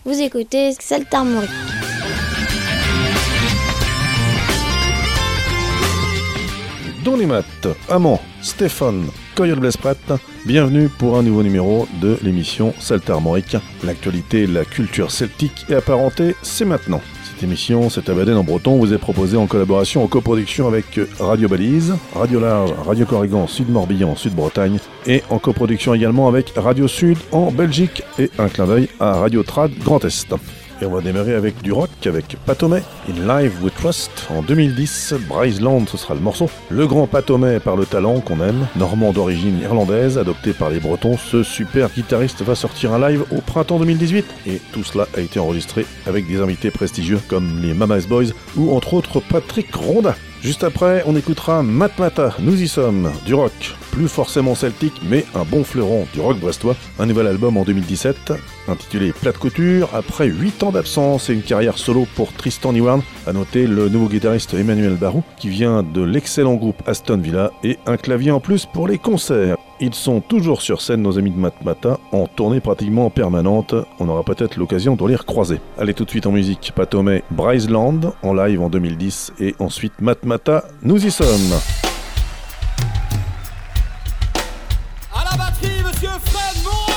Vous écoutez Saltarmorique. Dans les maths, Amand, Stéphane, Coyote Blespret, bienvenue pour un nouveau numéro de l'émission Saltarmorique. L'actualité, la culture celtique et apparentée, c'est maintenant. Cette émission, cette abadène en breton, vous est proposée en collaboration, en coproduction avec Radio Balise, Radio Large, Radio Corrigan, Sud Morbihan, Sud Bretagne, et en coproduction également avec Radio Sud en Belgique, et un clin d'œil à Radio Trad Grand Est. Et on va démarrer avec du rock, avec Patomé, In Live with Trust, en 2010, Bryceland, ce sera le morceau. Le grand Patomé par le talent qu'on aime, normand d'origine irlandaise, adopté par les Bretons, ce super guitariste va sortir un live au printemps 2018. Et tout cela a été enregistré avec des invités prestigieux comme les Mama's Boys ou entre autres Patrick Ronda. Juste après, on écoutera Matmata, Nous y sommes, du rock, plus forcément celtique, mais un bon fleuron du rock brestois. Un nouvel album en 2017, intitulé Plate Couture, après 8 ans d'absence et une carrière solo pour Tristan Neward. À noter le nouveau guitariste Emmanuel Barou, qui vient de l'excellent groupe Aston Villa, et un clavier en plus pour les concerts. Ils sont toujours sur scène, nos amis de Matmata, en tournée pratiquement permanente. On aura peut-être l'occasion de les recroiser. Allez, tout de suite en musique, Patomé, Bryceland, en live en 2010, et ensuite Matmata, Nous y sommes. À la batterie, monsieur Fred Moreau.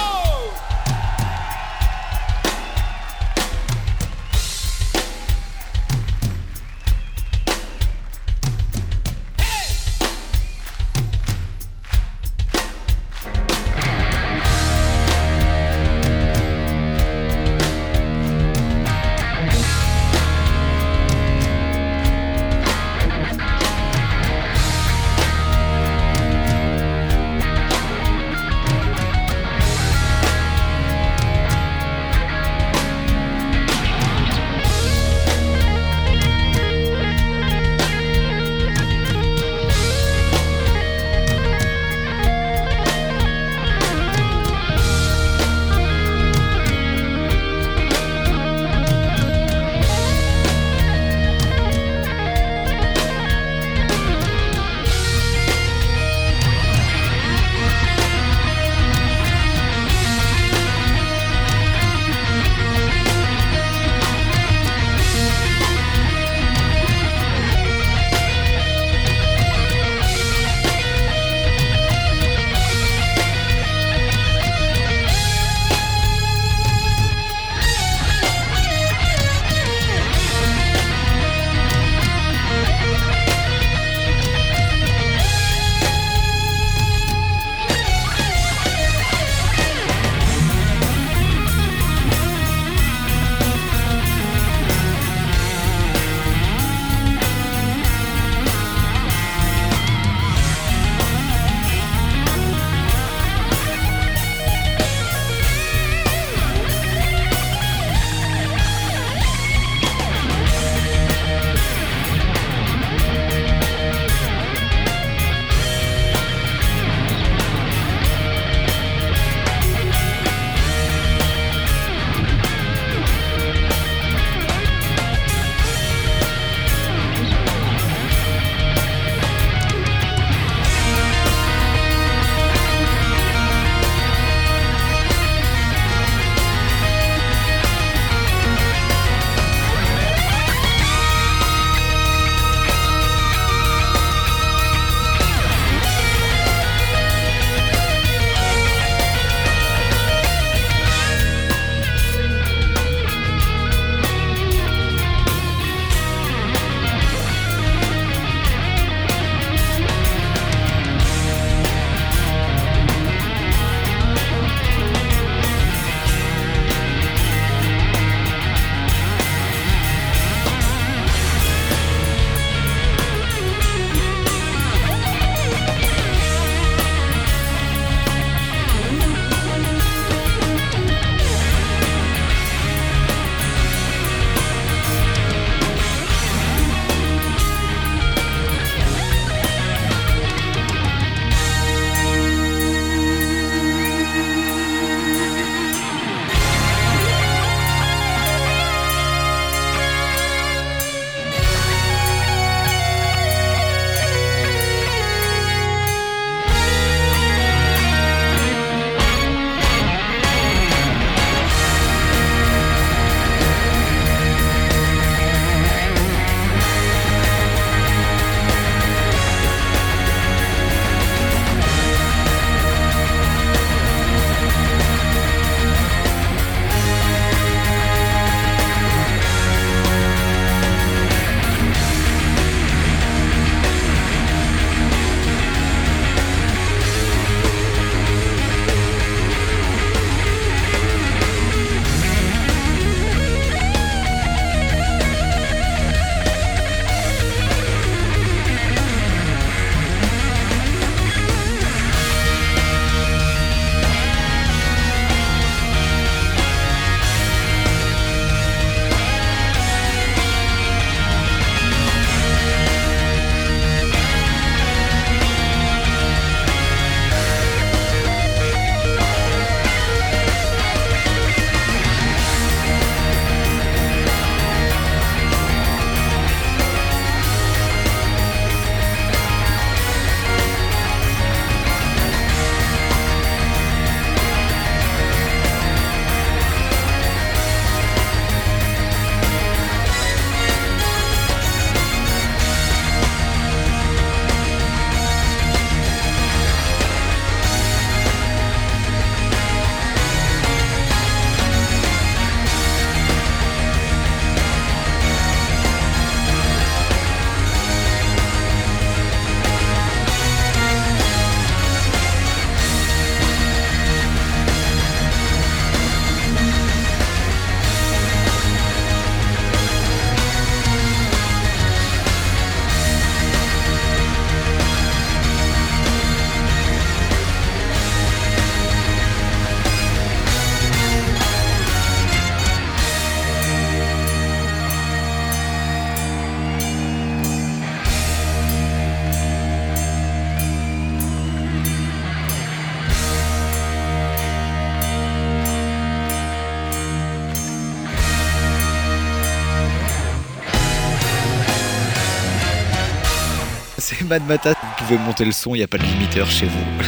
Matmata, vous pouvez monter le son, il n'y a pas de limiteur chez vous.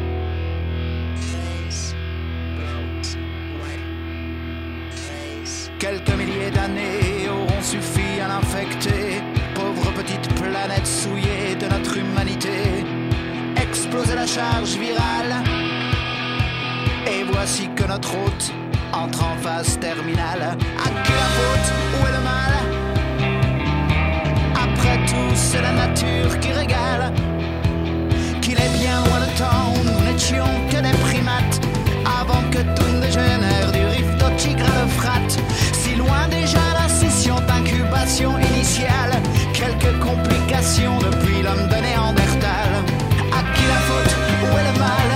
Quelques milliers d'années auront suffi à l'infecter. Pauvre petite planète souillée de notre humanité. Exploser la charge virale. Et voici que notre hôte entre en phase terminale. À qui la faute? Où est le mal? Après tout, c'est la nature qui régale. Qu'il est bien loin le temps où nous n'étions que des primates. Avant que tout ne dégénère du rift au Tigre à l'Euphrate. Si loin déjà la session d'incubation initiale. Quelques complications depuis l'homme de Néandertal. À qui la faute? Où est le mal?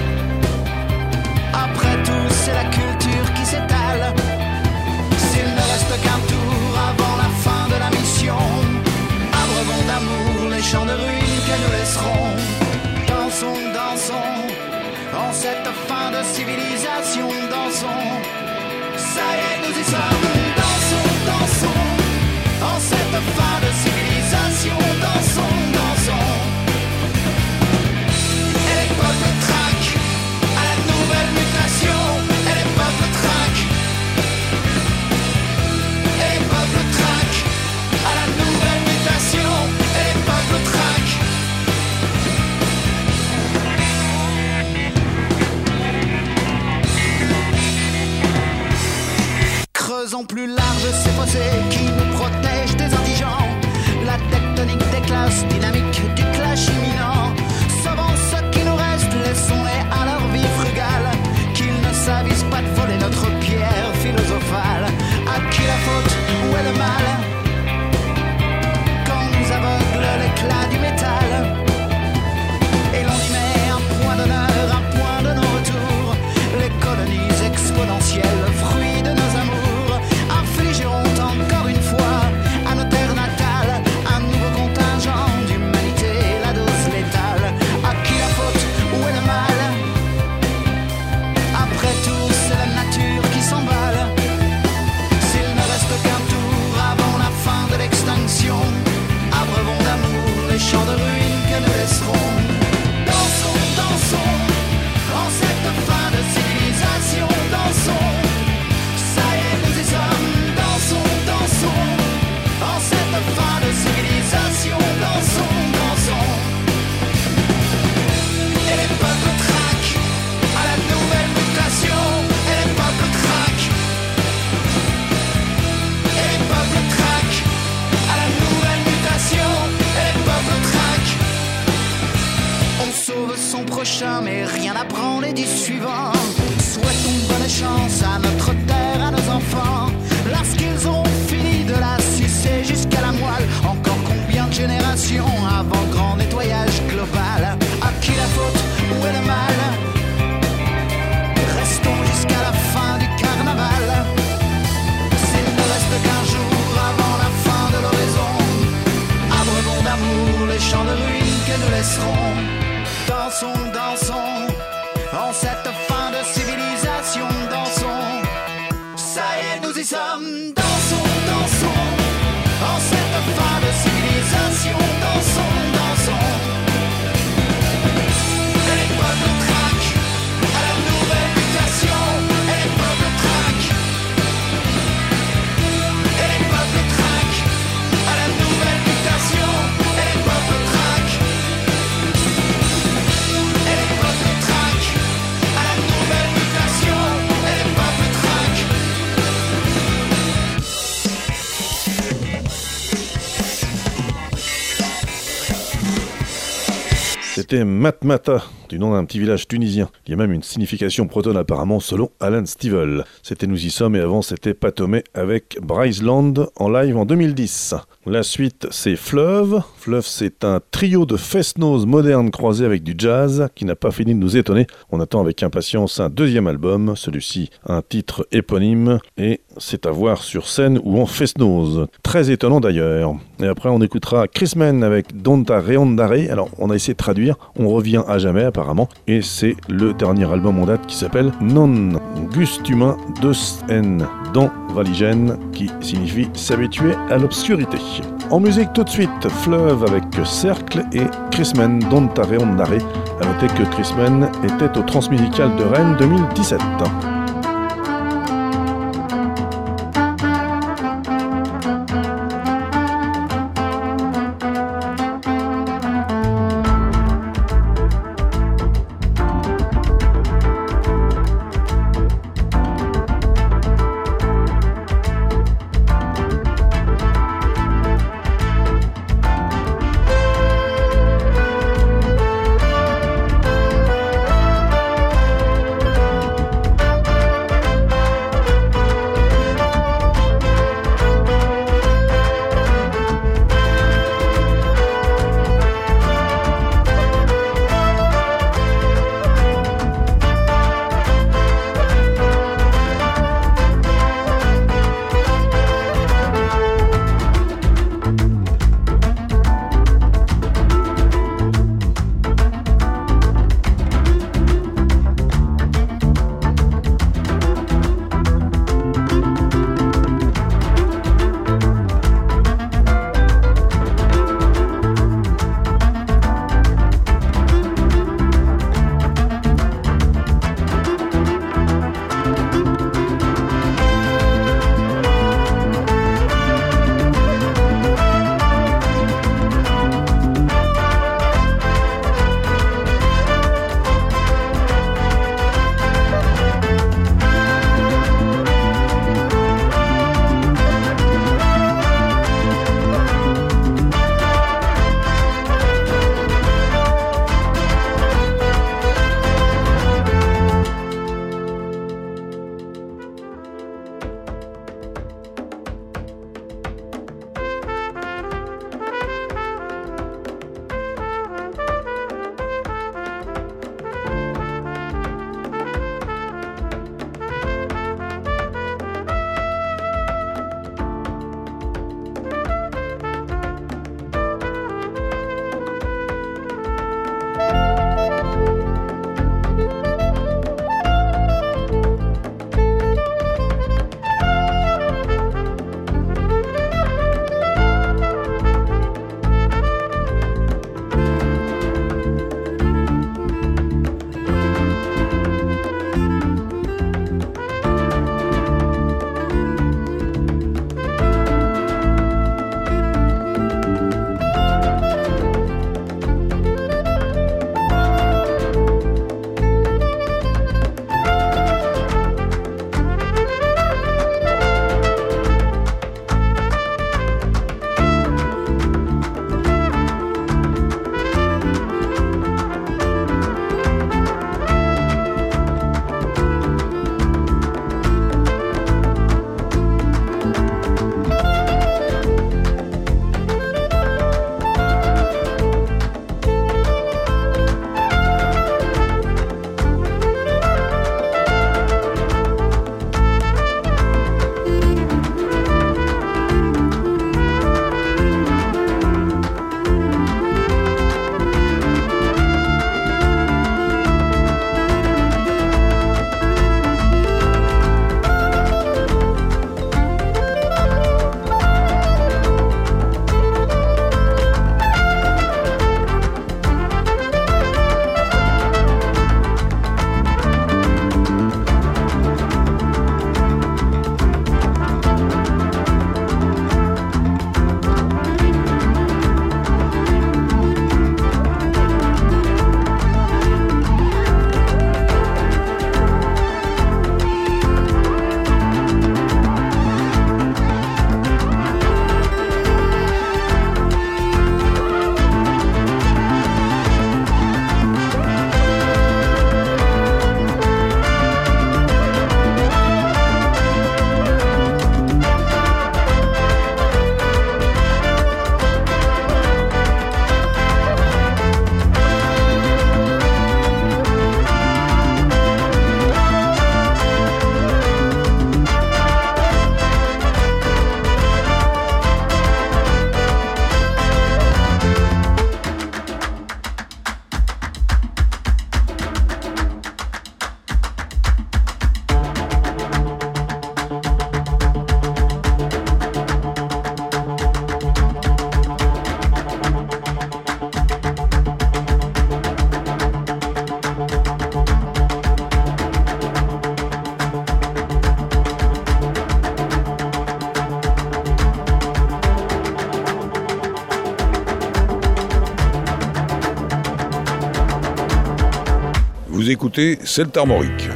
Après tout, c'est la culture qui s'étale. S'il ne reste qu'un tour avant la fin de la mission, abreuvons d'amour les champs de ruines que nous laisserons. Dansons, dansons, en cette fin de civilisation, dansons. Ça y est, nous y sommes. Dansons, dansons, en cette fin de civilisation, dansons, dansons. Et les peuples traquent à la nouvelle mutation. Et les peuples traquent. Et les peuples traquent à la nouvelle mutation. Et les peuples traquent. Creusons plus large ces fossés qui nous protègent des indigents. La tectonique des classes dynamiques du clash imminent. Sauvons ce qui nous reste, laissons-les à leur vie frugale. Qu'ils ne s'avisent pas de voler notre pierre philosophale. À qui la faute? Où est le mal? Quand nous aveugle l'éclat du métal. Et l'on y met un point d'honneur, un point de non-retour. Les colonies exponentielles, fruits de nos amours, infligeront encore une fois à nos terres natales un nouveau contingent d'humanité, la dose létale. À qui la faute? Où est le mal? Après tout, c'est la nature qui s'emballe. S'il ne reste qu'un tour avant la fin de l'extinction, abreuvons d'amour les champs de ruines que nous laisserons. Dansons, dansons, en cette fin de civilisation, dansons. Ça y est, nous y sommes. Dansons, dansons, en cette fin de civilisation, dansons, dansons. Et les peuples traquent à la nouvelle mutation. Et les peuples traquent. Et les peuples traquent à la nouvelle mutation. Et les peuples traquent. On sauve son prochain, mais rien n'apprend les 10 suivants. Souhaitons bonne chance à notre terre, à nos enfants. Lorsqu'ils auront fini de la sucer jusqu'à la moelle. Encore combien de générations avant le grand nettoyage global? À qui la faute? Où est le mal? Restons jusqu'à la fin du carnaval. S'il ne reste qu'un jour avant la fin de l'horizon, abreuvons d'amour les champs de ruines que nous laisserons. Dansons, dansons, en cette fin de civilisation, dansons. Ça y est, nous y sommes. Dansons, dansons, en cette fin de civilisation, dansons, dansons. Et les peuples traquent à la nouvelle mutation. Et les peuples traquent. Et les peuples traquent à la nouvelle mutation. Et les peuples traquent. Et les peuples traquent à la nouvelle mutation. Et les peuples traquent. C'était Matmata, du nom d'un petit village tunisien. Il y a même une signification bretonne apparemment selon Alan Stivell. C'était Nous y sommes et avant c'était Patomé avec Bryceland en live en 2010. La suite c'est Fleuve. Fleuve c'est un trio de fest-noz modernes croisés avec du jazz qui n'a pas fini de nous étonner. On attend avec impatience un deuxième album, celui-ci un titre éponyme et c'est à voir sur scène ou en fest-noz. Très étonnant d'ailleurs. Et après on écoutera Chris Mann avec Donta Reondare. Alors on a essayé de traduire, on revient à jamais apparemment et c'est le dernier album en date qui s'appelle Non Gustuma Dos En dans Valigène qui signifie s'habituer à l'obscurité. En musique tout de suite, Fleuve avec Cercle et Chrismen Dontare Ondare. A noter que Chrismen était au Transmusical de Rennes 2017. Vous écoutez Celt Armorique.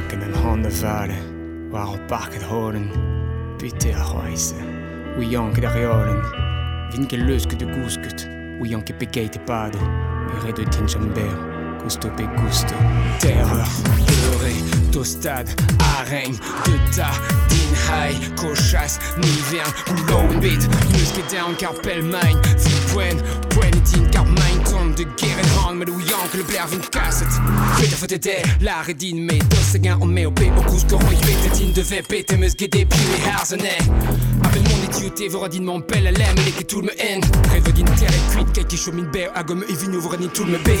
Gusto pe gusto, terreur, pleurer, tostade, araigne, de ta, din high, cochasse, nivern, boulon, bit, musket down, carpel mine, fipwen, poinetin, carmine, tombe de Gerenhang, med ujank, le blair vin kasset. Peter for det der, lare din med, dossegan og med og be, og gusko, og i vete din de ve, bete, musket det, pile hersene. Avec mon idioté, vora din mon bel à l'aime, et que tout me haine. Rêve din terre et cuite, kaki chaud min bear, à gomme, et vin ouvre din tout me bé.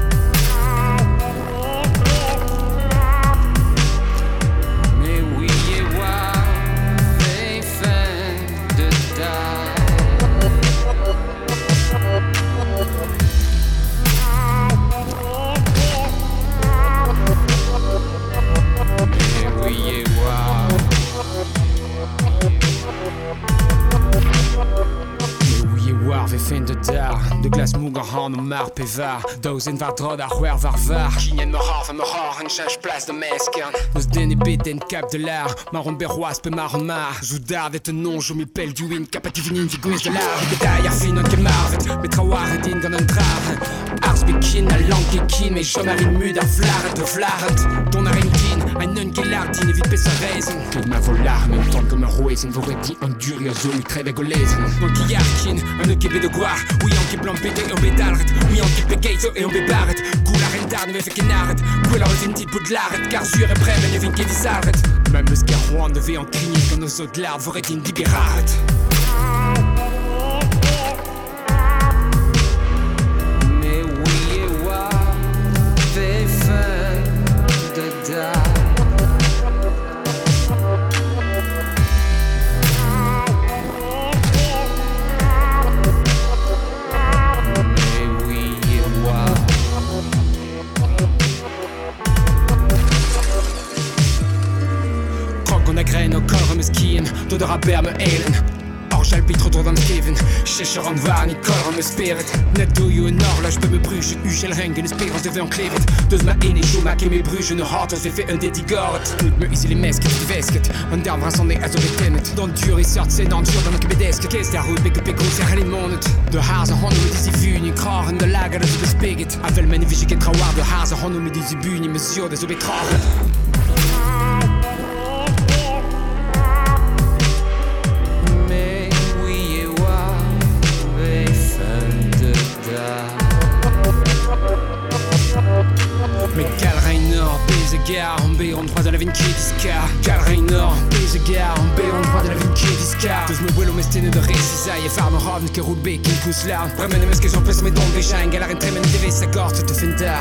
Fin de dar, de glas moeger han om maar pevar. Dozen waar drod a huer var var. Kinien me har en change place de mesken. Nos den bit en cap de l'art. Maron berroas pe maron mar. Zoudar vet un non jo mi pel du win. Capativinin figues de l'art. Gedai ar fin on ke marvet. Met trawar din gan un drar. Ars bekin a lanke kin. Me jom ar in mud a flaret de flaret. Don ar in kin. A nun gelardin evit pe sa reizen. Ket ma volar même temps que me roezen. Voret di an dur zo mi treve golezen. Non ki yarkin. Un kebe de goar. Oui on ki plan pété on bédalret. Oui on ki pekeito et on bébarret. Goula rendar ne me fait kenaret. Goula on dit pour de l'arret. Car sur et bref ne vin ke disarret. Même le scarroan ne ve en clinique. Quand nos autres lards voret in libéraret. Mais oui et wa fait fin de da. Grain och korre med skien, då det rabber med elen. Argel bitre door dan geven, Cheshire aan waar niet korre med spirit. Net doe je een orlage, bij me bruges, ugel rengen, spirals de vent klevet. Dus maar één is maak je mee bruges, een hart als fait un dédigoret. Moet me ici les mesques, de vesket, en daar was on est as op het. Dan duur is zat, c'est dan duur dan ik bedeske. Kees daar goed, bikke pikkel, zeg alleen monet. De hazen honden met die vuur, kragen, de lager dat ze bespiget. Avel mijn visje get trouwaar, de hazen honden met die buur, monsieur, dat ze bekragen. Mais Calrainor, Bézégar, on bé on droit de la vine qui discar. Calrainor, Bézégar, on bé on droit de la vine qui discar. Dus me willow mestene de récisaille, farme ravn que roule bé qui pousse là. Vraiment ne mesque j'en pèse mes dons béchain, galar en tremen de sa gorte te fenda.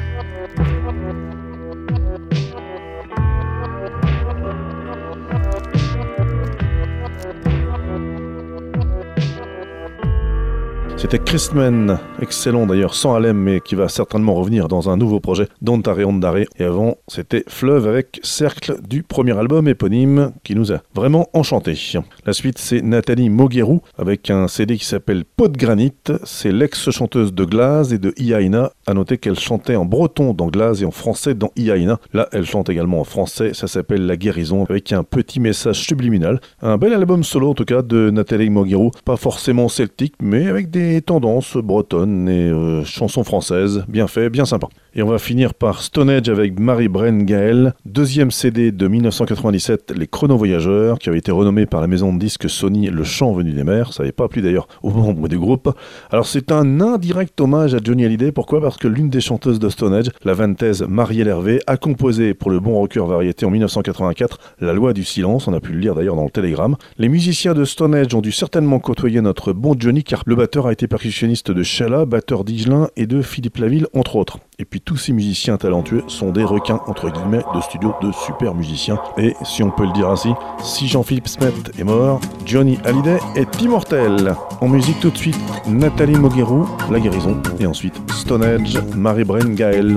C'était Christman, excellent d'ailleurs, sans Alem, mais qui va certainement revenir dans un nouveau projet, Dontare Ondare. Et avant, c'était Fleuve avec Cercle du premier album éponyme qui nous a vraiment enchantés. La suite, c'est Nathalie Moguerou avec un CD qui s'appelle Pot de Granit. C'est l'ex-chanteuse de Glaze et de Iaina. À noter qu'elle chantait en breton dans Glaze et en français dans Iaina. Là, elle chante également en français. Ça s'appelle La Guérison avec un petit message subliminal. Un bel album solo en tout cas de Nathalie Moguerou. Pas forcément celtique, mais avec des tendances bretonnes et chansons françaises, bien fait, bien sympa. Et on va finir par Stone Age avec Marie-Brenne Gaël, deuxième CD de 1997, Les Chronovoyageurs, qui avait été renommé par la maison de disques Sony Le Chant Venu des Mers. Ça n'avait pas plu d'ailleurs aux membres du groupe. Alors c'est un indirect hommage à Johnny Hallyday. Pourquoi ? Parce que l'une des chanteuses de Stone Age, la vantaise Marielle Hervé, a composé pour le bon rocker variété en 1984 La Loi du Silence. On a pu le lire d'ailleurs dans le Télégramme. Les musiciens de Stone Age ont dû certainement côtoyer notre bon Johnny, car le batteur a été percussionniste de Chala, batteur d'Igelin et de Philippe Laville, entre autres. Et puis tous ces musiciens talentueux sont des requins, entre guillemets, de studio de super musiciens. Et si on peut le dire ainsi, si Jean-Philippe Smet est mort, Johnny Hallyday est immortel. En musique tout de suite, Nathalie Moguerou, La Guérison, et ensuite Stone Age, Marie-Brenne Gaël.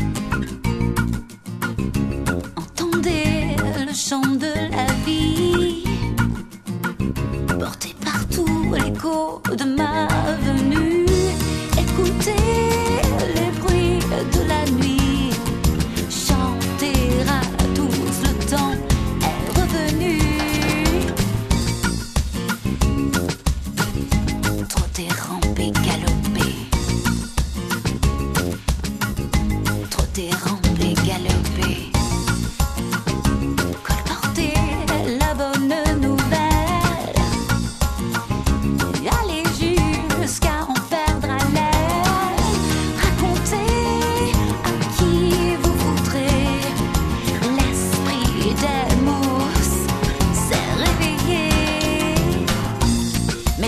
Entendez le chant de la vie, portez partout l'écho de ma venue, écoutez les bruits de la nuit,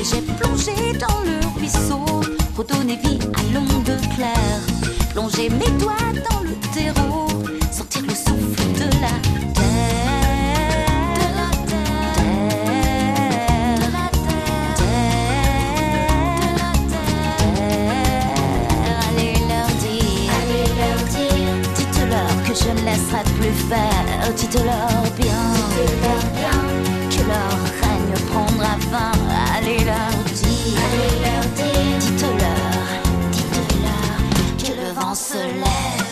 j'ai plongé dans le ruisseau, redonné vie à l'onde claire, plonger mes doigts dans le terreau, sentir le souffle de la terre, de la terre, de la terre. Allez leur dire, dites-leur que je ne laisserai plus faire, dites-leur bien, que leur règne prendra fin. Allez leur dire, dites-leur que le vent se lève.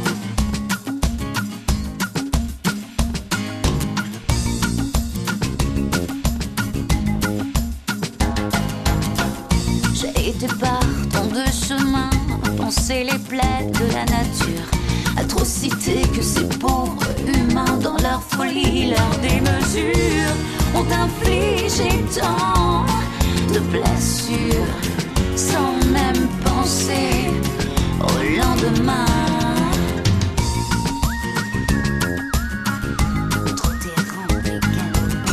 J'ai été par tant de chemins, penser les plaies de la nature, atrocités que ces pauvres humains dans leur folie, leur démesure, ont infligé tant de blessures, sans même penser au lendemain. Trop dérangé, calmé.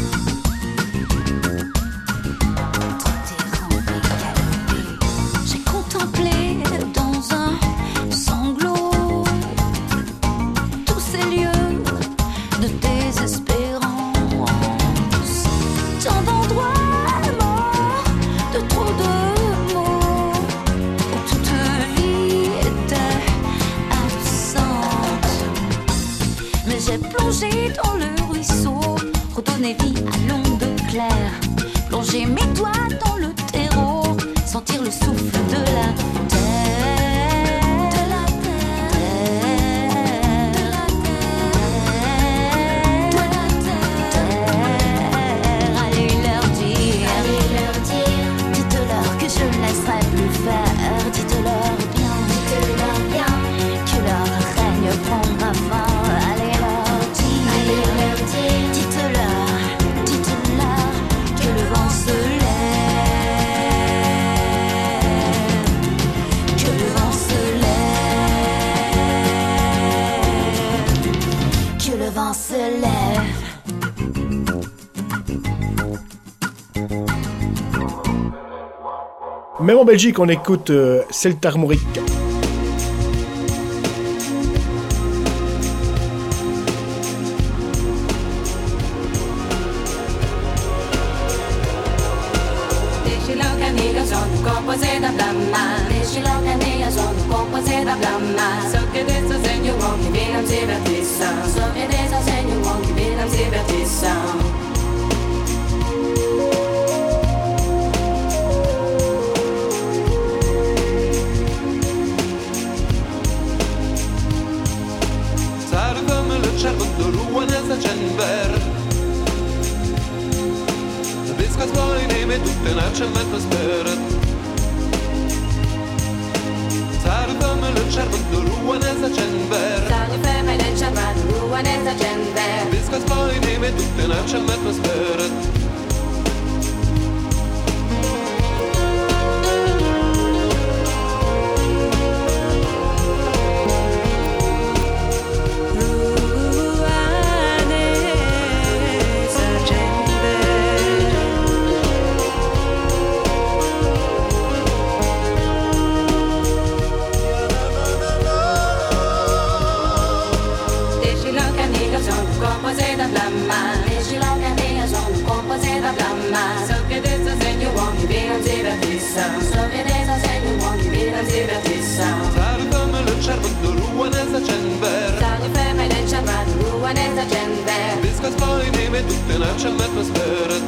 Trop dérangé, calmé. J'ai contemplé dans un sanglot tous ces lieux de désespérance, tant d'endroits morts, de trop de mots, où toute vie était absente. Mais j'ai plongé dans le ruisseau, redonné vie à l'onde claire, plongé mes doigts dans le terreau, sentir le souffle de la terre, de la terre, de la terre, de la terre. Allez leur dire, dites-leur que je ne laisserai plus faire, dites-leur bien, que leur règne prendra fin. Allez leur dire, dites-leur que le vent se lève, que le vent se lève, que le vent se lève. Même en Belgique, on écoute Celtarmoric. Composé da blamma, deixe logo a minha zona, composé da blamma. Só que desse senho bom que viram divertição, só que desse senho bom que viram divertição. Servem le cervătul ruănează cenver. Viskas vojnime tutte načelme speret. Servem le cervătul ruănează cenver. Servem le cervătul ruănează cenver. Viskas vojnime tutte načelme speret. Composé da blamma, deixe logo a minha zona, composé da blamma. Só que desse senho bom que viram divertição, só que desse senho bom que viram divertição. Servem le cervătul ruănează cenver. Servem le cervătul ruănează cenver. Viskas vojnime tutte načelme speret.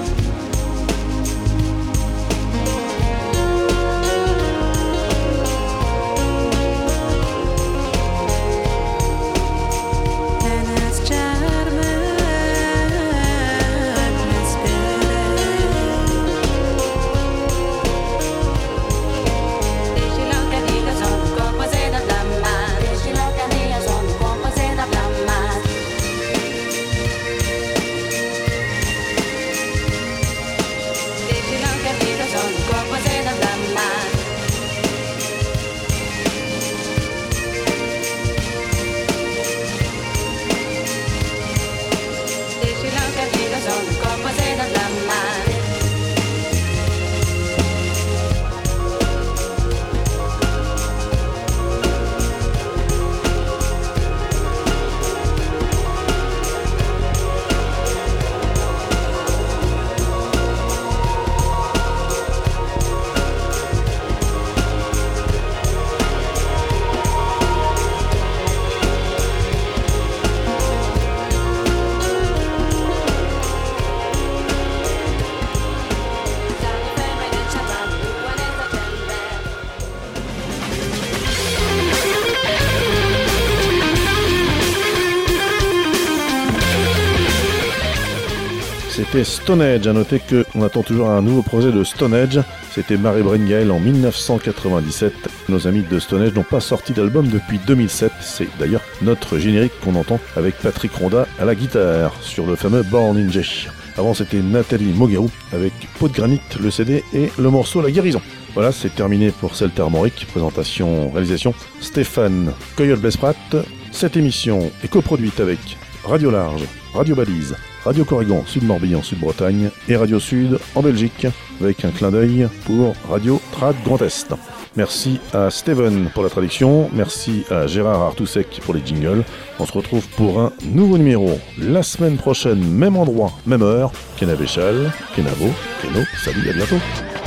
c'était Stone Age. À noter qu'on attend toujours un nouveau projet de Stone Age. C'était Mary Brengale en 1997. Nos amis de Stone Age n'ont pas sorti d'album depuis 2007. C'est d'ailleurs notre générique qu'on entend avec Patrick Ronda à la guitare sur le fameux Born in J. Avant, c'était Nathalie Moguerou avec Peau de Granit, le CD et le morceau La Guérison. Voilà, c'est terminé pour Celtes Armoriques. Présentation, réalisation, Stéphane Coyol-Bespratt. Cette émission est coproduite avec Radio Large, Radio Balise, Radio Corrigan, Sud-Morbihan, Sud-Bretagne et Radio Sud en Belgique, avec un clin d'œil pour Radio Trad Grand Est. Merci à Steven pour la traduction, merci à Gérard Artousek pour les jingles. On se retrouve pour un nouveau numéro la semaine prochaine, même endroit, même heure. Kena Béchal, Kenavo, Keno, salut, à bientôt.